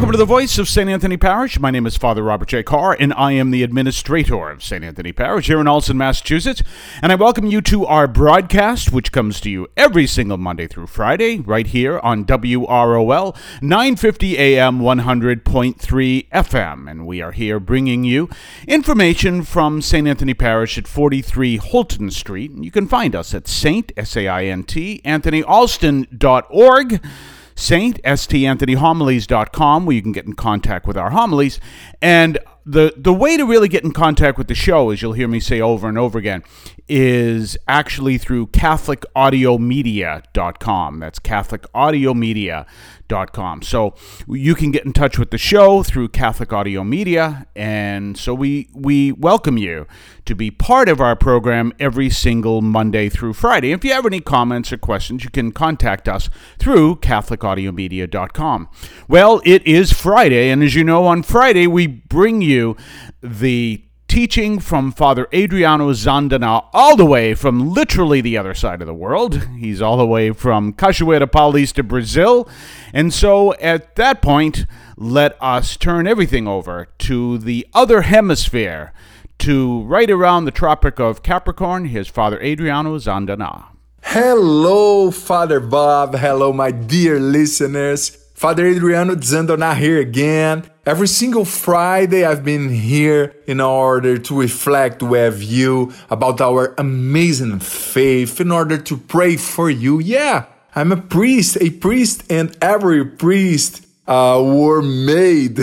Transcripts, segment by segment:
Welcome to the Voice of St. Anthony Parish. My name is Father Robert J. Carr, and I am the administrator of St. Anthony Parish here in Allston, Massachusetts. And I welcome you to our broadcast, which comes to you every single Monday through Friday, right here on WROL, 950 AM, 100.3 FM. And we are here bringing you information from St. Anthony Parish at 43 Holton Street. You can find us at St. AnthonyHomilies.org. StAnthonyHomilies.com, where you can get in contact with our homilies. And the way to really get in contact with the show, as you'll hear me say over and over again, is actually through CatholicAudiomedia.com. That's CatholicAudiomedia.com. So you can get in touch with the show through Catholic Audio Media, and so we welcome you to be part of our program every single Monday through Friday. If you have any comments or questions, you can contact us through CatholicAudiomedia.com. Well, it is Friday, and as you know, on Friday we bring you the teaching from Father Adriano Zandana, all the way from literally the other side of the world. He's all the way from Cachoeira Paulista, Brazil. And so at that point, let us turn everything over to the other hemisphere, to right around the Tropic of Capricorn. Here's Father Adriano Zandana. Hello, Father Bob. Hello, my dear listeners. Father Adriano Zandona here again. Every single Friday I've been here in order to reflect with you about our amazing faith, in order to pray for you. Yeah, I'm a priest, and every priest were made,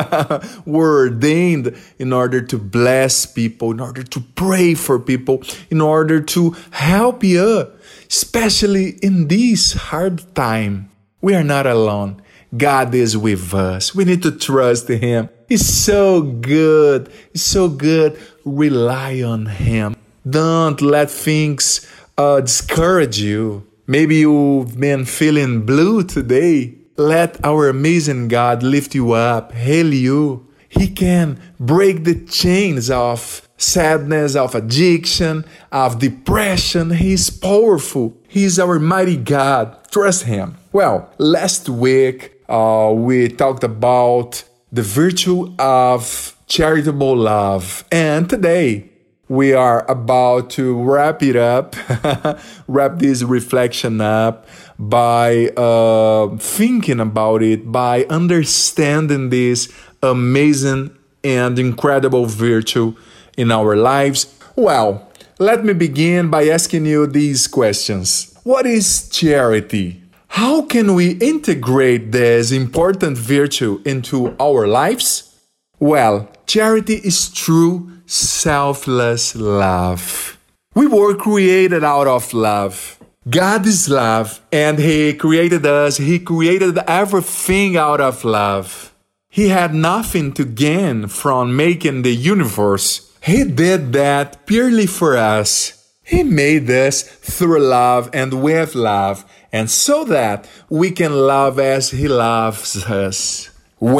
were ordained in order to bless people, in order to pray for people, in order to help you, especially in this hard time. We are not alone. God is with us. We need to trust Him. He's so good. He's so good. Rely on Him. Don't let things discourage you. Maybe you've been feeling blue today. Let our amazing God lift you up, heal you. He can break the chains of sadness, of addiction, of depression. He's powerful. He's our mighty God. Trust Him. Well, last week, we talked about the virtue of charitable love. And today, we are about to wrap it up, wrap this reflection up by thinking about it, by understanding this amazing and incredible virtue in our lives. Well, let me begin by asking you these questions. What is charity? How can we integrate this important virtue into our lives? Well, charity is true, selfless love. We were created out of love. God is love, and He created us. He created everything out of love. He had nothing to gain from making the universe. He did that purely for us. He made us through love and with love, and so that we can love as He loves us.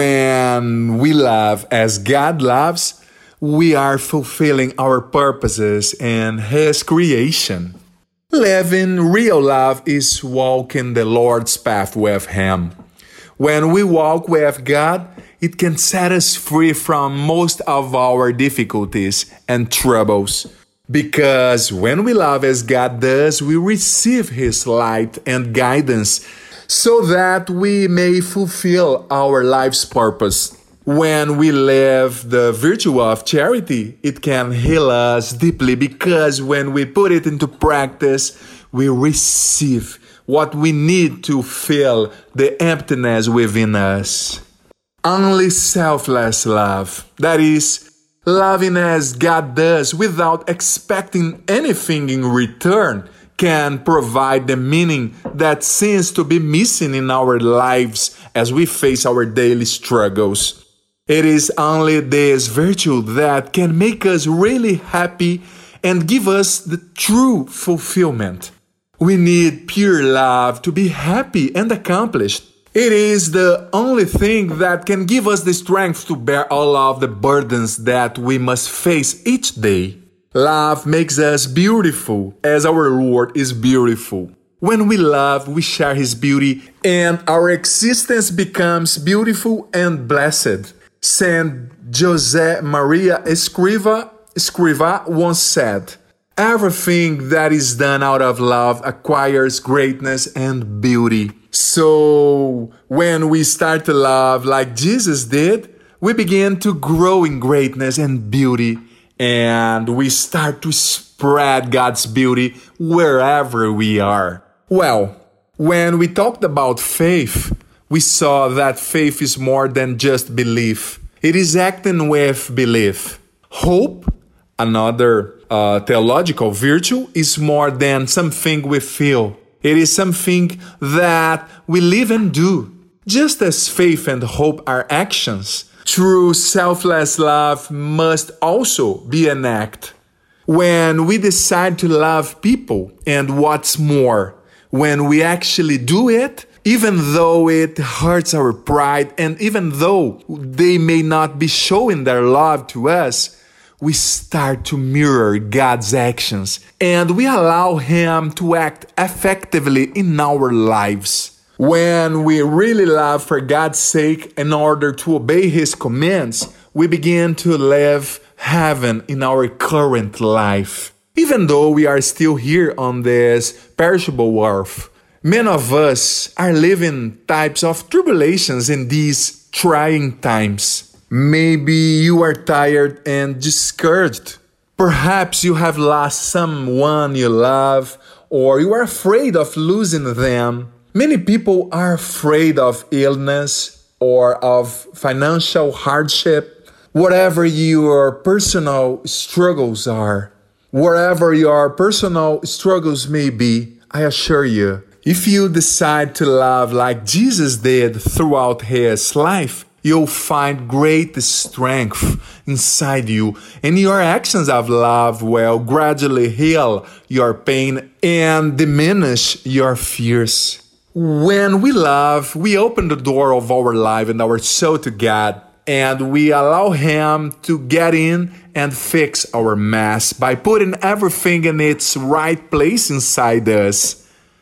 When we love as God loves, we are fulfilling our purposes in His creation. Living real love is walking the Lord's path with Him. When we walk with God, it can set us free from most of our difficulties and troubles. Because when we love as God does, we receive His light and guidance so that we may fulfill our life's purpose. When we live the virtue of charity, it can heal us deeply, because when we put it into practice, we receive what we need to fill the emptiness within us. Only selfless love, that is, loving as God does without expecting anything in return, can provide the meaning that seems to be missing in our lives as we face our daily struggles. It is only this virtue that can make us really happy and give us the true fulfillment. We need pure love to be happy and accomplished. It is the only thing that can give us the strength to bear all of the burdens that we must face each day. Love makes us beautiful as our Lord is beautiful. When we love, we share His beauty, and our existence becomes beautiful and blessed. Saint José Maria Escrivá once said, "Everything that is done out of love acquires greatness and beauty." So, when we start to love like Jesus did, we begin to grow in greatness and beauty, and we start to spread God's beauty wherever we are. Well, when we talked about faith, we saw that faith is more than just belief. It is acting with belief. Hope, another theological virtue, is more than something we feel. It is something that we live and do. Just as faith and hope are actions, true selfless love must also be an act. When we decide to love people, and what's more, when we actually do it, even though it hurts our pride, and even though they may not be showing their love to us, we start to mirror God's actions, and we allow Him to act effectively in our lives. When we really love for God's sake in order to obey His commands, we begin to live heaven in our current life. Even though we are still here on this perishable earth, many of us are living types of tribulations in these trying times. Maybe you are tired and discouraged. Perhaps you have lost someone you love, or you are afraid of losing them. Many people are afraid of illness or of financial hardship. Whatever your personal struggles are, wherever your personal struggles may be, I assure you, if you decide to love like Jesus did throughout His life, you'll find great strength inside you, and your actions of love will gradually heal your pain and diminish your fears. When we love, we open the door of our life and our soul to God, and we allow Him to get in and fix our mess by putting everything in its right place inside us.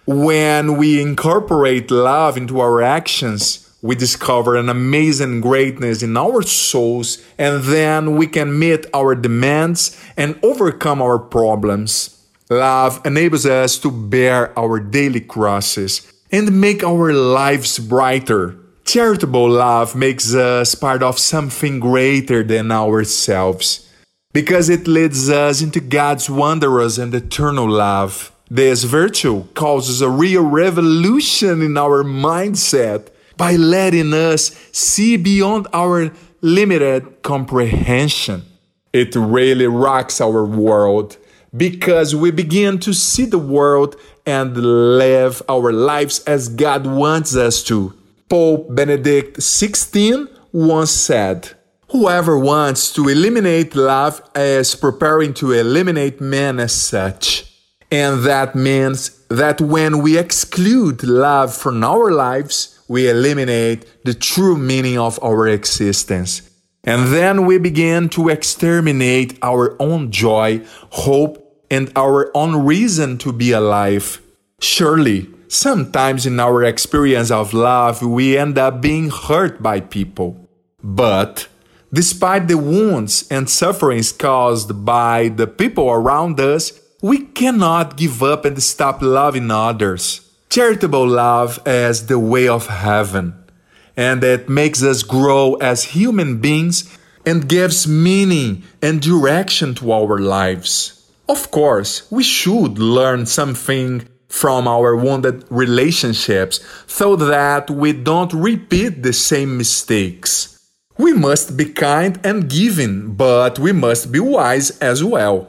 When we incorporate love into our actions, we discover an amazing greatness in our souls, and then we can meet our demands and overcome our problems. Love enables us to bear our daily crosses and make our lives brighter. Charitable love makes us part of something greater than ourselves, because it leads us into God's wondrous and eternal love. This virtue causes a real revolution in our mindset by letting us see beyond our limited comprehension. It really rocks our world, because we begin to see the world and live our lives as God wants us to. Pope Benedict XVI once said, "Whoever wants to eliminate love is preparing to eliminate man as such." And that means that when we exclude love from our lives, we eliminate the true meaning of our existence. And then we begin to exterminate our own joy, hope, and our own reason to be alive. Surely, sometimes in our experience of love, we end up being hurt by people. But despite the wounds and sufferings caused by the people around us, we cannot give up and stop loving others. Charitable love is the way of heaven, and it makes us grow as human beings and gives meaning and direction to our lives. Of course, we should learn something from our wounded relationships so that we don't repeat the same mistakes. We must be kind and giving, but we must be wise as well.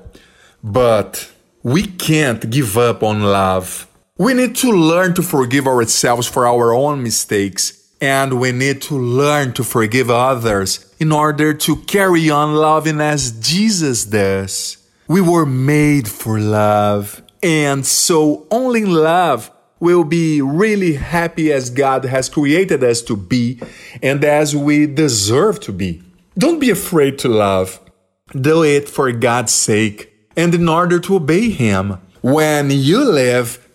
But we can't give up on love. We need to learn to forgive ourselves for our own mistakes, and we need to learn to forgive others in order to carry on loving as Jesus does. We were made for love, and so only love will be really happy as God has created us to be and as we deserve to be. Don't be afraid to love. Do it for God's sake and in order to obey Him. When you live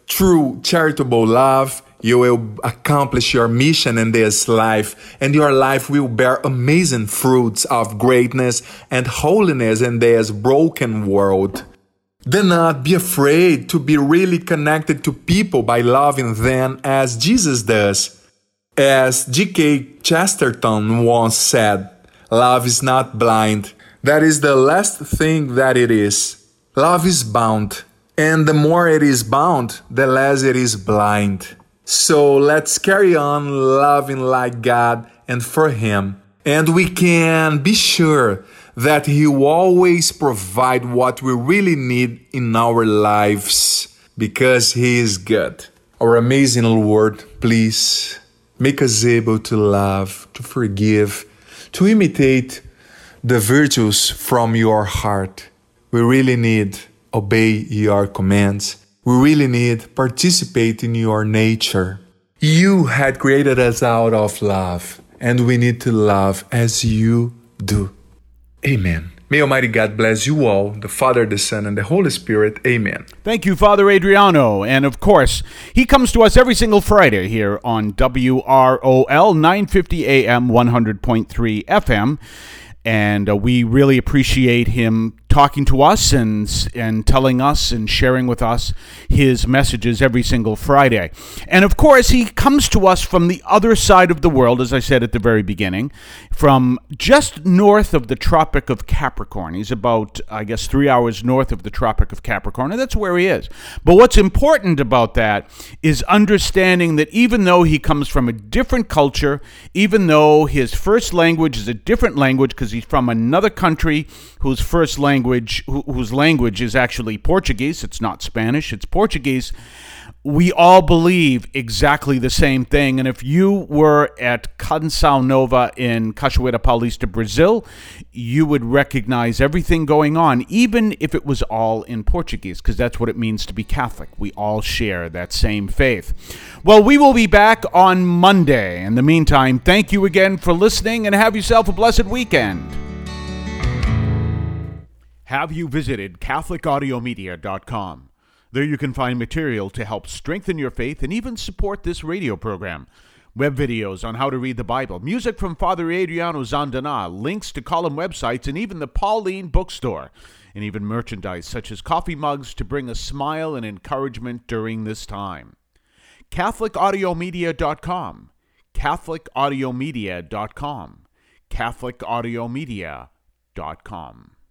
through charitable love, you will accomplish your mission in this life, and your life will bear amazing fruits of greatness and holiness in this broken world. Do not be afraid to be really connected to people by loving them as Jesus does. As G.K. Chesterton once said, love is not blind. That is the last thing that it is. Love is bound. And the more it is bound, the less it is blind. So let's carry on loving like God and for Him. And we can be sure that He will always provide what we really need in our lives because He is good. Our amazing Lord, please make us able to love, to forgive, to imitate the virtues from your heart. We really need obey your commands. We really need participate in your nature. You had created us out of love, and we need to love as you do. Amen. May Almighty God bless you all, the Father, the Son, and the Holy Spirit. Amen. Thank you, Father Adriano. And of course, he comes to us every single Friday here on WROL 950 AM 100.3 FM. And we really appreciate him talking to us and telling us and sharing with us his messages every single Friday. And of course, he comes to us from the other side of the world, as I said at the very beginning, from just north of the Tropic of Capricorn. He's about, 3 hours north of the Tropic of Capricorn, and that's where he is. But what's important about that is understanding that even though he comes from a different culture, even though his first language is a different language because he's from another country whose language is actually Portuguese. It's not Spanish, it's Portuguese. We all believe exactly the same thing. And if you were at Canção Nova in Cachoeira Paulista, Brazil, you would recognize everything going on, even if it was all in Portuguese, because that's what it means to be Catholic. We all share that same faith. Well, we will be back on Monday. In the meantime, thank you again for listening, and have yourself a blessed weekend. Have you visited CatholicAudiomedia.com? There you can find material to help strengthen your faith and even support this radio program. Web videos on how to read the Bible, music from Father Adriano Zandana, links to column websites, and even the Pauline bookstore, and even merchandise such as coffee mugs to bring a smile and encouragement during this time. CatholicAudiomedia.com. CatholicAudiomedia.com. CatholicAudiomedia.com.